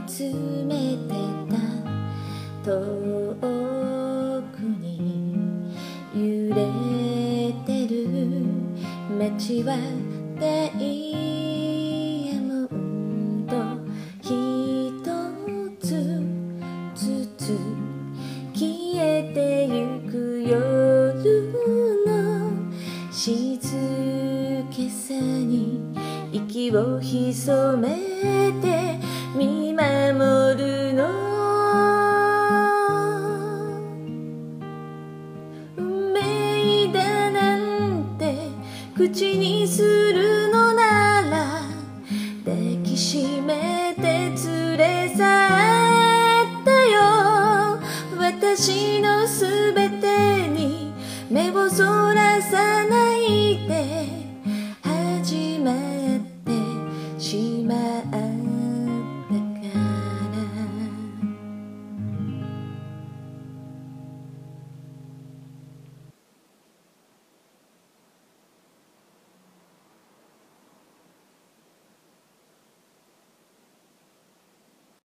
つめてた遠くに揺れてる街はダイヤモンド一つずつ消えてゆく夜の静けさに息を潜めて見守るの。運命だなんて口にするのなら抱きしめて連れ去ったよ。私のすべてに目をそらさないで始まる